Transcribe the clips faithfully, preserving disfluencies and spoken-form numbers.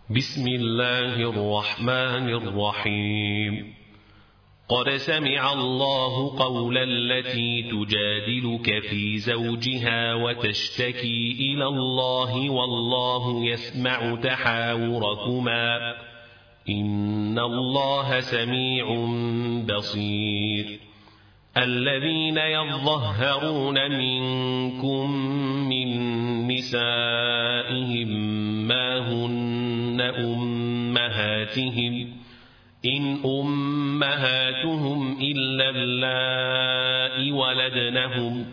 بسم الله الرحمن الرحيم. قد سمع الله قول التي تجادلك في زوجها وتشتكي إلى الله والله يسمع تحاوركما إن الله سميع بصير. الذين يظهرون منكم من نسائهم ما هن أمهاتهم إن أمهاتهم إلا اللائي ولدنهم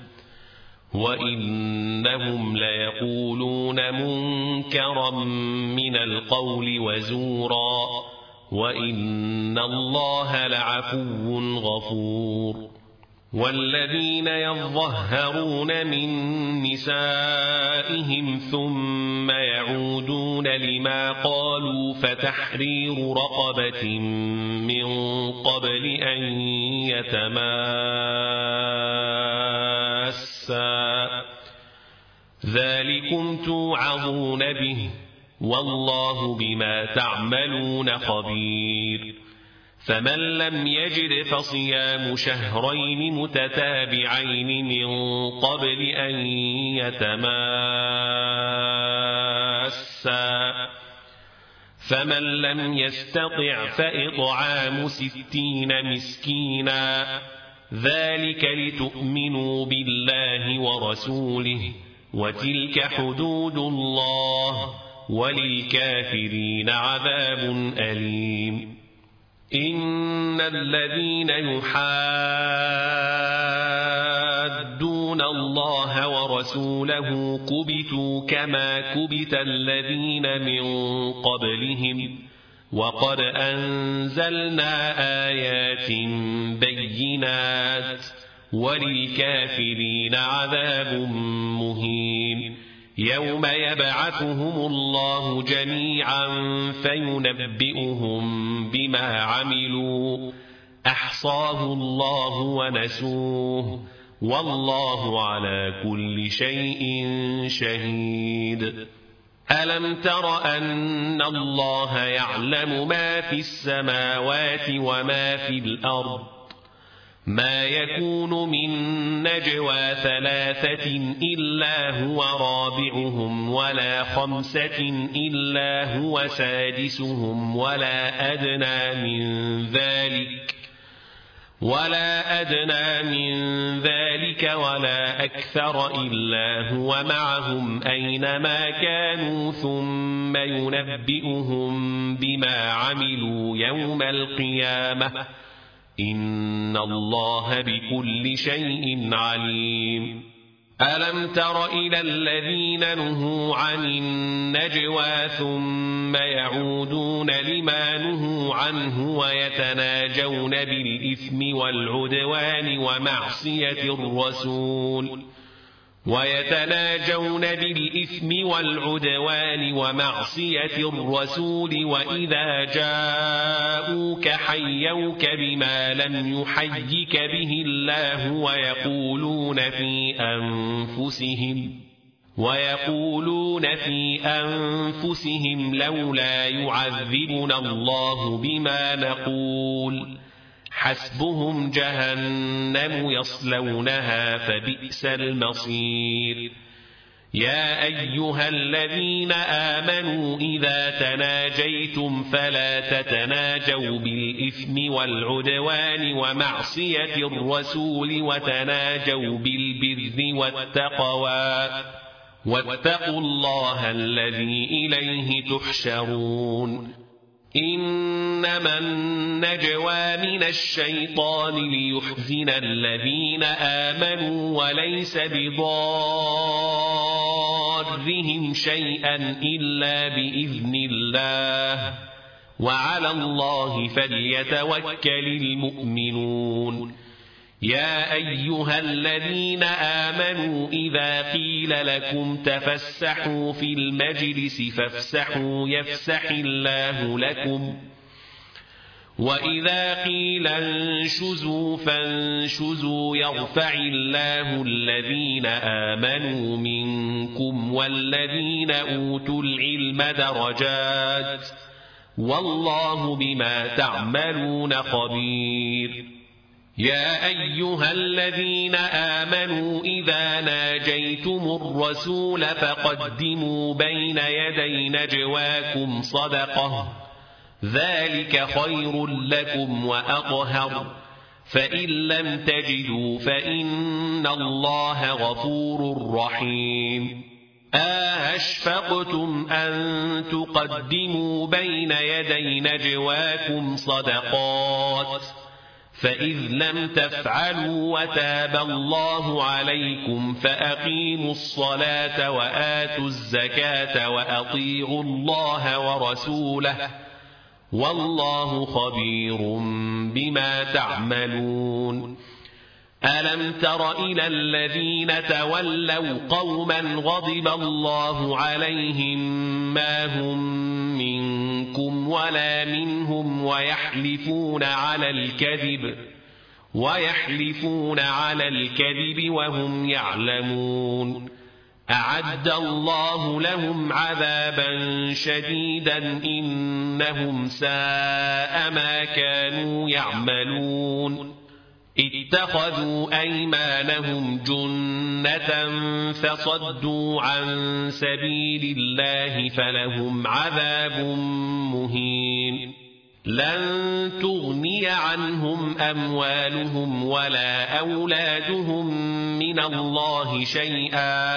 وإنهم ليقولون منكرا من القول وزورا وإن الله لعفو غفور. والذين يظهرون من نسائهم ثم يعودون لما قالوا فتحرير رقبة من قبل أن يتماسا ذلكم توعظون به والله بما تعملون خبير. فمن لم يجد فصيام شهرين متتابعين من قبل أن يتماسا فمن لم يستطع فإطعام ستين مسكينا ذلك لتؤمنوا بالله ورسوله وتلك حدود الله وللكافرين عذاب أليم. إن الذين يحادون الله ورسوله كبتوا كما كبت الذين من قبلهم وقد أنزلنا آيات بينات وللكافرين عذاب مهين. يوم يبعثهم الله جميعا فينبئهم بما عملوا أحصاه الله ونسوه والله على كل شيء شهيد. ألم تر أن الله يعلم ما في السماوات وما في الأرض ما يكون من نجوى ثلاثة إلا هو رابعهم ولا خمسة إلا هو سادسهم ولا أدنى من ذلك ولا أدنى من ذلك ولا أكثر إلا هو معهم أينما كانوا ثم ينبئهم بما عملوا يوم القيامة إن الله بكل شيء عليم. ألم تر إلى الذين نهوا عن النجوى ثم يعودون لما نهوا عنه ويتناجون بالإثم والعدوان ومعصية الرسول ويتناجون بالإثم والعدوان ومعصية الرسول وإذا جاءوك حيوك بما لم يحيك به الله ويقولون في أنفسهم ويقولون في أنفسهم لولا يعذبنا الله بما نقول حسبهم جهنم يصلونها فبئس المصير. يا أيها الذين آمنوا إذا تناجيتم فلا تتناجوا بالإثم والعدوان ومعصية الرسول وتناجوا بالبر والتقوى واتقوا الله الذي إليه تحشرون. إنما النجوى من الشيطان ليحزن الذين آمنوا وليس بضارهم شيئا إلا بإذن الله وعلى الله فليتوكل المؤمنون. يا أيها الذين آمنوا إذا قيل لكم تفسحوا في المجلس فافسحوا يفسح الله لكم وإذا قيل انشزوا فانشزوا يرفع الله الذين آمنوا منكم والذين أوتوا العلم درجات والله بما تعملون خبير. يا أيها الذين آمنوا إذا ناجيتم الرسول فقدموا بين يدي نجواكم صدقة ذلك خير لكم وأطهر فإن لم تجدوا فإن الله غفور رحيم. أأشفقتم أن تقدموا بين يدي نجواكم صدقات فإذ لم تفعلوا وتاب الله عليكم فأقيموا الصلاة وآتوا الزكاة وأطيعوا الله ورسوله والله خبير بما تعملون. ألم تر إلى الذين تولوا قوما غضب الله عليهم ما هم منكم ولا منهم ويحلفون على الكذب ويحلفون على الكذب وهم يعلمون. أعد الله لهم عذابا شديدا إنهم ساء ما كانوا يعملون. اتخذوا أيمانهم جنة فصدوا عن سبيل الله فلهم عذاب مهين. لن تغني عنهم أموالهم ولا أولادهم من الله شيئا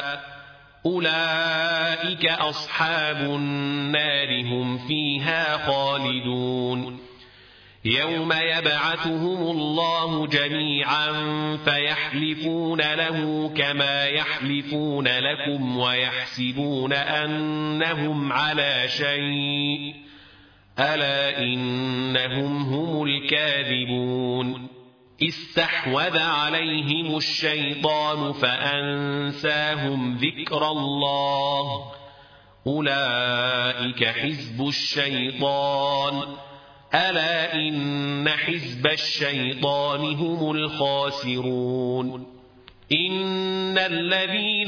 أولئك أصحاب النار هم فيها خالدون. يوم يبعثهم الله جميعا فيحلفون له كما يحلفون لكم ويحسبون أنهم على شيء ألا إنهم هم الكاذبون. استحوذ عليهم الشيطان فأنساهم ذكر الله أولئك حزب الشيطان ألا إن حزب الشيطان هم الخاسرون. إن الذين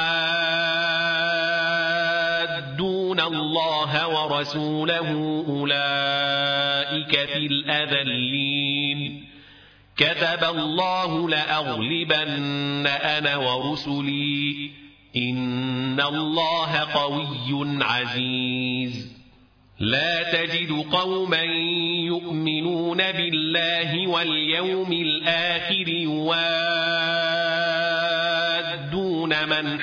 يحادون الله ورسوله أولئك في الأذلين. كتب الله لأغلبن أنا ورسلي إن الله قوي عزيز. لا تجد قوما يؤمنون بالله واليوم الآخر يوادون من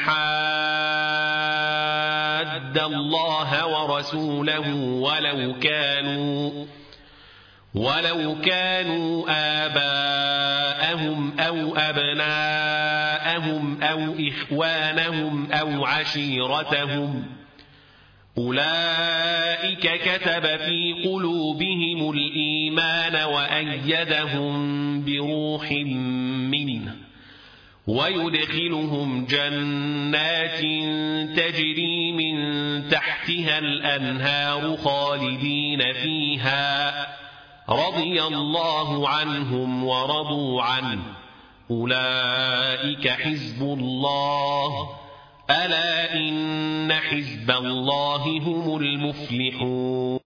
حاد الله ورسوله ولو كانوا ولو كانوا آباءهم أو أبناءهم أو إخوانهم أو عشيرتهم أولئك كتب في قلوبهم الإيمان وأيدهم بروح منه ويدخلهم جنات تجري من تحتها الأنهار خالدين فيها رضي الله عنهم ورضوا عنه أولئك حزب الله ألا إن حزب الله هم المفلحون.